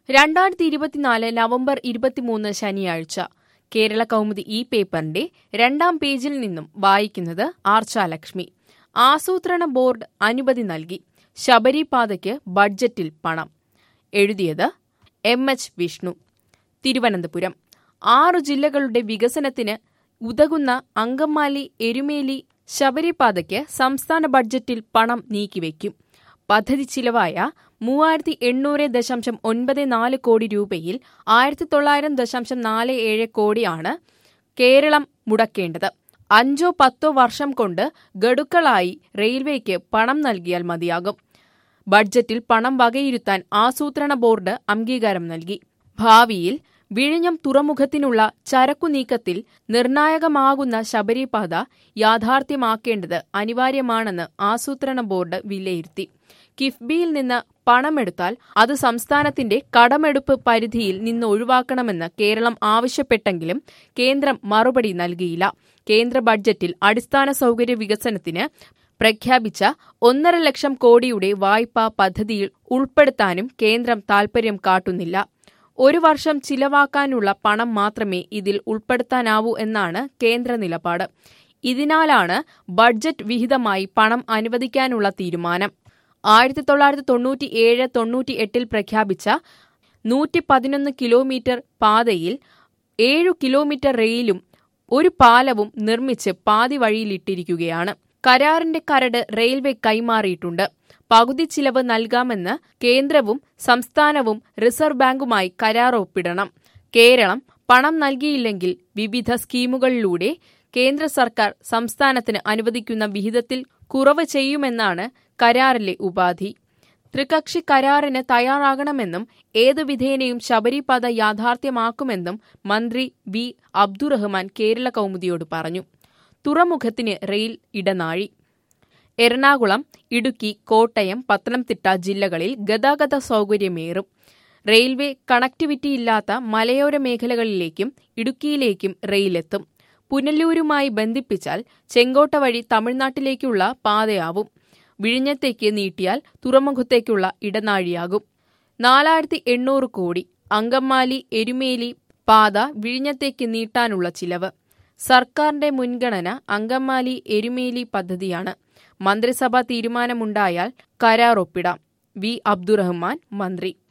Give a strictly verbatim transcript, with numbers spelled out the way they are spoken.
രണ്ടായിരത്തി ഇരുപത്തിനാല് നവംബർ ഇരുപത്തിമൂന്ന് ശനിയാഴ്ച കേരള കൗമുദി ഈ പേപ്പറിന്റെ രണ്ടാം പേജിൽ നിന്നും വായിക്കുന്നത് ആർച്ചാലക്ഷ്മി. ആസൂത്രണ ബോർഡ് അനുമതി നൽകി, ശബരിപാതയ്ക്ക് ബഡ്ജറ്റിൽ പണം. എഴുതിയത് എം എച്ച് വിഷ്ണു. തിരുവനന്തപുരം. ആറു ജില്ലകളുടെ വികസനത്തിന് ഉതകുന്ന അങ്കമാലി എരുമേലി ശബരിപാതയ്ക്ക് സംസ്ഥാന ബഡ്ജറ്റിൽ പണം നീക്കിവെക്കും. പദ്ധതി ചിലവായ മൂവായിരത്തി എണ്ണൂറ് ദശാംശം ഒൻപത് നാല് കോടി രൂപയിൽ ആയിരത്തി തൊള്ളായിരം ദശാംശം നാല് ഏഴ് കോടിയാണ് കേരളം മുടക്കേണ്ടത്. അഞ്ചോ പത്തോ വർഷം കൊണ്ട് ഗഡുക്കളായി റെയിൽവേക്ക് പണം നൽകിയാൽ മതിയാകും. ബഡ്ജറ്റിൽ പണം വകയിരുത്താൻ ആസൂത്രണ ബോർഡ് അംഗീകാരം നൽകി. ഭാവിയിൽ വിഴിഞ്ഞം തുറമുഖത്തിനുള്ള ചരക്കുനീക്കത്തിൽ നിർണായകമാകുന്ന ശബരിപാത യാഥാർത്ഥ്യമാക്കേണ്ടത് അനിവാര്യമാണെന്ന് ആസൂത്രണ ബോർഡ് വിലയിരുത്തി. കിഫ്ബിയിൽ നിന്ന് പണമെടുത്താൽ അത് സംസ്ഥാനത്തിന്റെ കടമെടുപ്പ് പരിധിയിൽ നിന്ന് ഒഴിവാക്കണമെന്ന് കേരളം ആവശ്യപ്പെട്ടെങ്കിലും കേന്ദ്രം മറുപടി നൽകിയില്ല. കേന്ദ്ര ബഡ്ജറ്റിൽ അടിസ്ഥാന സൗകര്യ വികസനത്തിന് പ്രഖ്യാപിച്ച ഒന്നര ലക്ഷം കോടിയുടെ വായ്പാ പദ്ധതിയിൽ ഉൾപ്പെടുത്താനും കേന്ദ്രം താൽപര്യം കാട്ടുന്നില്ല. ഒരു വർഷം ചിലവാക്കാനുള്ള പണം മാത്രമേ ഇതിൽ ഉൾപ്പെടുത്താനാവൂ എന്നാണ് കേന്ദ്ര നിലപാട്. ഇതിനാലാണ് ബഡ്ജറ്റ് വിഹിതമായി പണം അനുവദിക്കാനുള്ള തീരുമാനം. ആയിരത്തി തൊള്ളായിരത്തി തൊണ്ണൂറ്റി ഏഴ് തൊണ്ണൂറ്റി എട്ടിൽ പ്രഖ്യാപിച്ച നൂറ്റി പതിനൊന്ന് കിലോമീറ്റർ പാതയിൽ ഏഴു കിലോമീറ്റർ റെയിലും ഒരു പാലവും നിർമ്മിച്ച് പാതി വഴിയിലിട്ടിരിക്കുകയാണ്. കരാറിന്റെ കരട് റെയിൽവേ കൈമാറിയിട്ടുണ്ട്. പകുതി ചിലവ് നൽകാമെന്ന് കേന്ദ്രവും സംസ്ഥാനവും റിസർവ് ബാങ്കുമായി കരാർ ഒപ്പിടണം. കേരളം പണം നൽകിയില്ലെങ്കിൽ വിവിധ സ്കീമുകളിലൂടെ കേന്ദ്ര സർക്കാർ സംസ്ഥാനത്തിന് അനുവദിക്കുന്ന വിഹിതത്തിൽ കുറവ് ചെയ്യുമെന്നാണ് കരാറിലെ ഉപാധി. ത്രികക്ഷി കരാറിന് തയ്യാറാകണമെന്നും ഏതു വിധേനയും ശബരിപാത യാഥാർത്ഥ്യമാക്കുമെന്നും മന്ത്രി വി അബ്ദുറഹ്മാൻ കേരള കൗമുദിയോട് പറഞ്ഞു. തുറമുഖത്തിന് റെയിൽ ഇടനാഴി. എറണാകുളം, ഇടുക്കി, കോട്ടയം, പത്തനംതിട്ട ജില്ലകളിൽ ഗതാഗത സൗകര്യമേറും. റെയിൽവേ കണക്ടിവിറ്റിയില്ലാത്ത മലയോര മേഖലകളിലേക്കും ഇടുക്കിയിലേക്കും റെയിലെത്തും. പുനലൂരുമായി ബന്ധിപ്പിച്ചാൽ ചെങ്കോട്ട വഴി തമിഴ്നാട്ടിലേക്കുള്ള പാതയാവും. വിഴിഞ്ഞത്തേക്ക് നീട്ടിയാൽ തുറമുഖത്തേക്കുള്ള ഇടനാഴിയാകും. നാലായിരത്തി എണ്ണൂറ് കോടി അങ്കമാലി എരുമേലി പാത വിഴിഞ്ഞത്തേക്ക് നീട്ടാനുള്ള ചിലവ്. സർക്കാരിന്റെ മുൻഗണന അങ്കമാലി എരുമേലി പദ്ധതിയാണ്. മന്ത്രിസഭാ തീരുമാനമുണ്ടായാൽ കരാർ ഒപ്പിടാം. വി അബ്ദുറഹ്മാൻ, മന്ത്രി.